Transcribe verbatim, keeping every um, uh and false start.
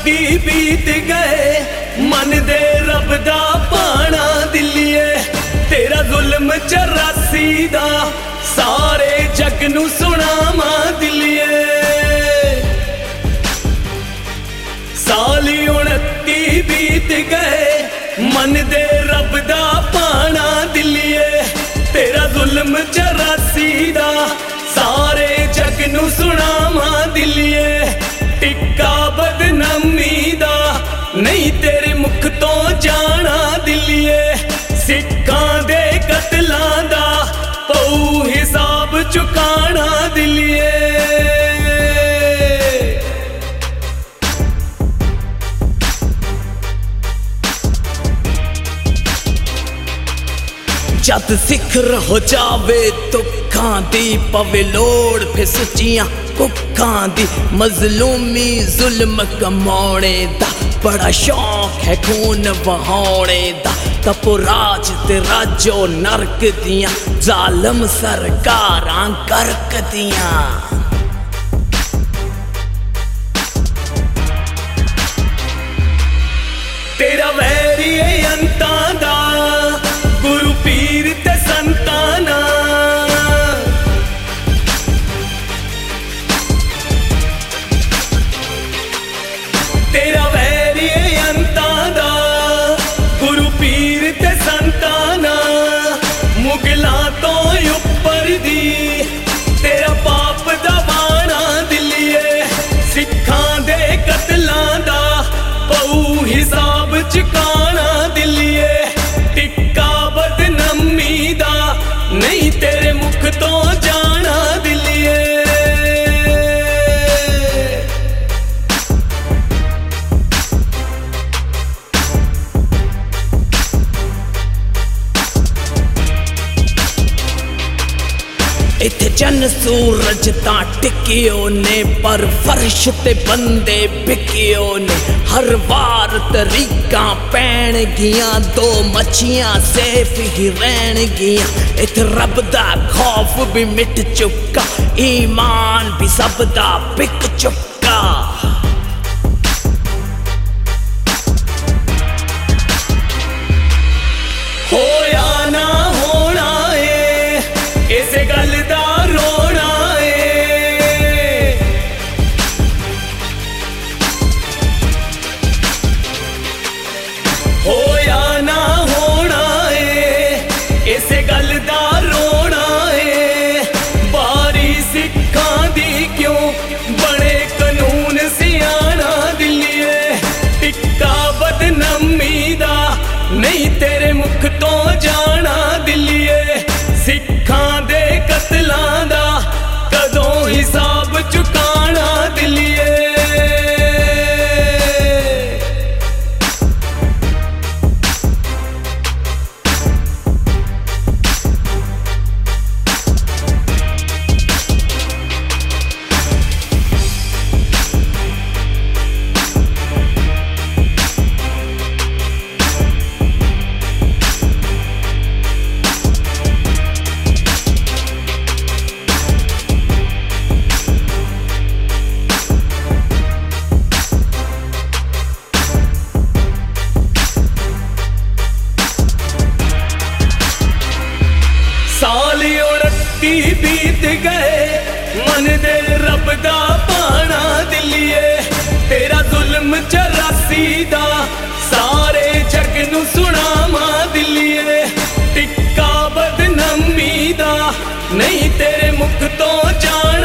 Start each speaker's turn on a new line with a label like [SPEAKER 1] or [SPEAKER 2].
[SPEAKER 1] उनती बीत गए मन दे रब दा पाना दिलिए तेरा जुल्म चौरासी दा सारे जग नू सुनावा दिलिए साली उनती बीत गए मन दे रब दा पाना दिलिए तेरा जुल्म चौरासी दा सारे जग नू सुनावा दिलिए टिक्का बदनामी दा नहीं तेरे मुख तो जाना दिलिए सिक्खां दे कतलां दा पऊ हिसाब चुकाना दिलिए जद सिखर हो जावे दुखां दी पवे लोड़ फिर सच्चियां कुखां दी मजलूमी जुल्म कमाने दा बड़ा शौक है खून बहाने दा तपो राज ते राजो नरक दियां जालम सरकारां करक दियां तेरा वैरी अंतां दा गुरु पीर ते संताना तेरा वैरी अंतां दा गुरु पीर ते संताना मुगलां तो उपर दी तेरा पाप दा वाणा दिलिए सिखां दे कतलां दा पऊ हिसाब चुकाना दिलिए टिक्का बदनामी दा नहीं तेरे मुख तो जाना दिलिए इत्थे चन्न सूरज तां टिकियो ने पर फर्श ते बंदे बिकियो ने हर बार तरीका पैण गियां दो मच्छियां सेफ ही रहन गियां इत्थे रब दा खौफ भी मिट चुका ईमान भी सब दा बिक चुका होया ना होना है इस गल दा रोना है होया ना होना है इस गल दा रोना है बारी सिखां दी क्यों बड़े कानून सियाना दिलिए टिक्का बदनामी दा नहीं तेरे मुख तो जाना दिलिए सिखां दे कतलां दा कदों हिसाब चुकाना दिलिए साली उनती बीत गए मन दे रब दा पाना दिलिए तेरा जुल्म चौरासी दा सारे जग नू सुनावा दिलिए टिक्का बदनामी दा नहीं तेरे मुख तो जान